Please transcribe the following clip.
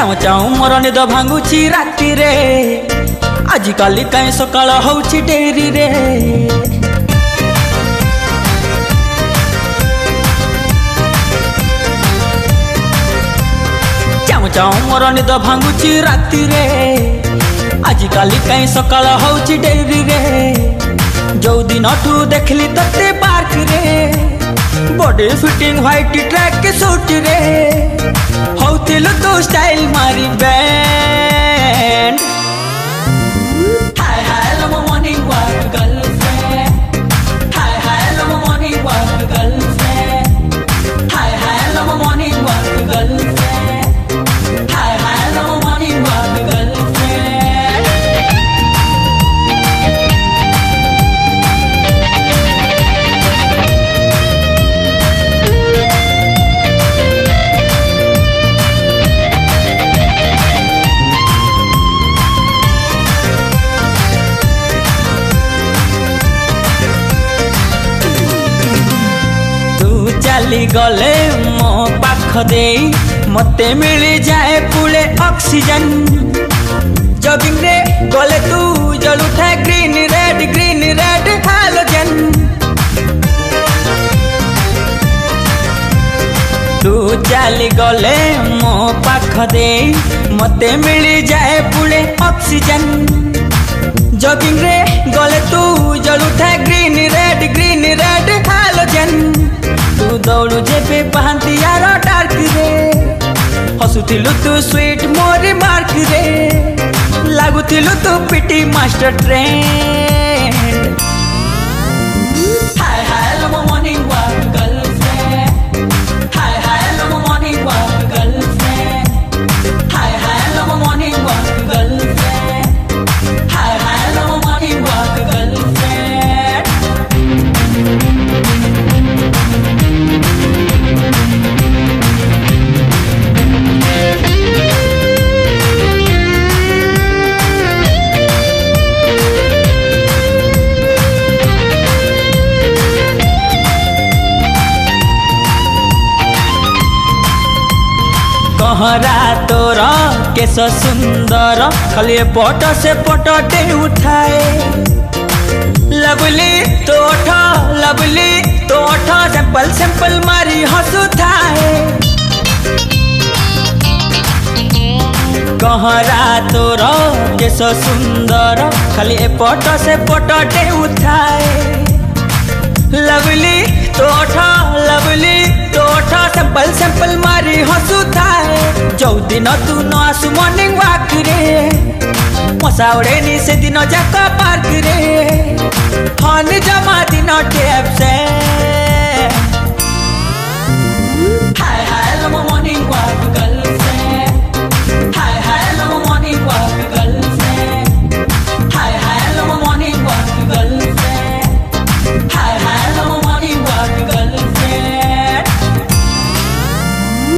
चाऊ चाऊ मोर निद भांगुची राति रे आजिकाली कहीं सकाळ होउची डेरी रे। चाऊ चाऊ मोर निद भांगुची राति रे आजिकाली कहीं सकाळ होउची डेरी रे। जो दिन ठू देखली तते पार्क रे body fitting white track suit रे होतिल तो स्टाइल मारी बैंड। Hi hi love morning walk girlfriend, hi hi love morning walk girlfriend, hi hi love morning walk girlfriend, hi hi love morning walk girlfriend. चली गले मो पाख दे मते मिली जाए पुले ऑक्सीजन। जॉगिंग रे गले तू जलुथा ग्रीन रेड हालोजन। तू चली गले मो पाख दे मते मिली जाए पुले ऑक्सीजन। जॉगिंग रे गले तू जलुथा ग्रीन रेड हालोजन। तू दौड़ू जेबे पहनती यार डार्क रे हसुथिलु तू स्वीट मोरी मार्क रे लागुथिलु तू पिटी मास्टर ट्रेंड। Hi hi love morning walk girlfriend, hi hi love morning walk girlfriend, hi hi love morning walk girlfriend, hi hi love morning walk girlfriend. कहरा तोर केस सुंदर खाली पट से पटटे उठाए। लवली तो सैंपल मारी हंसुथाए। कहरा तोर केस सुंदर खाली पट से पटटे उठाए। लवली तो सैंपल मारी हंसुथाए। जो दिन तू न आसु मॉर्निंग वॉक रे मशा उड़ेनी से दिन जाक पार्क